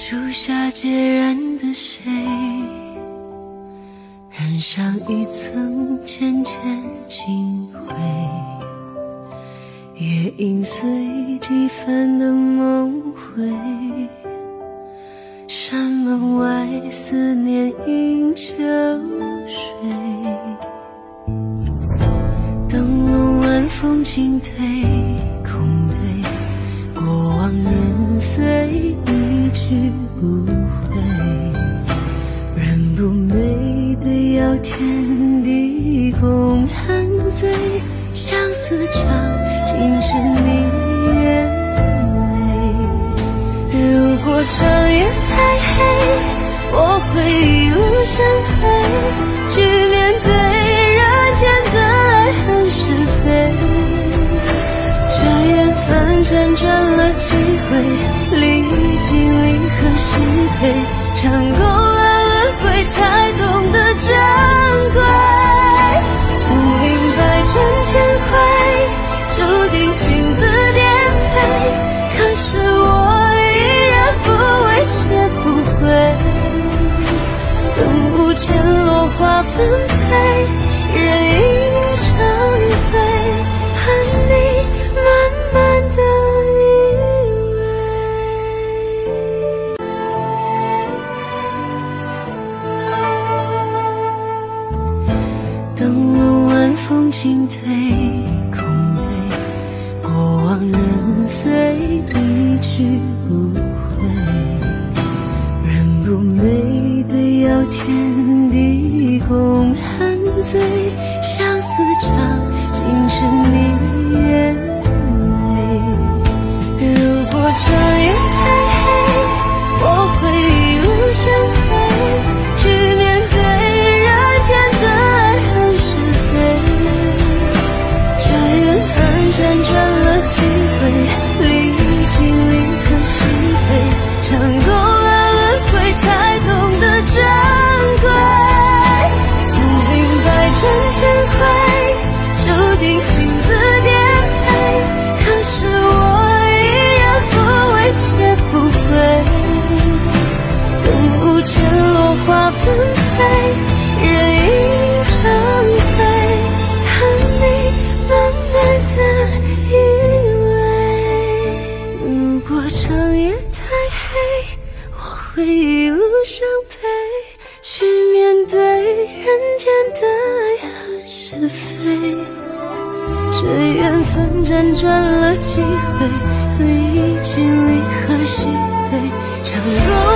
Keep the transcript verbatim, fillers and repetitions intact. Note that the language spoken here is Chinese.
树下孑然的谁，染上一层浅浅清灰，也因随几番的梦回。山门外思念映秋水，灯笼晚风轻推，空对过往年岁一去不回。人不美对遥天地共酣醉，相思长，尽是你眼泪。如果长夜太黑，我会一路向北，去面对人间的爱恨是非。这缘分辗转了几回，历经离合喜悲，尝够了轮回，才懂得珍贵。宿命百转千回，注定情字颠沛，可是我依然不畏却不悔。等不见落花纷飞，人影成对，和你慢慢的依偎。灯笼晚风轻推，空对过往人岁一去不回。人不美对遥天地共酣醉，相思长，尽是你眼泪。如果长夜太黑，我会一路向北，去面对人间的爱恨是非。这缘分辗转了几回，历经离合喜悲，尝够了轮回，才懂得珍贵。宿命百转千回，注定情字颠沛，可是我依然不畏却不悔。等不见落花纷飞，人影成对，和你慢慢的依偎。如果长夜太黑，我会一路向北，去面对人间的爱恨是非。这缘分辗转了几回，历经离合喜悲，尝够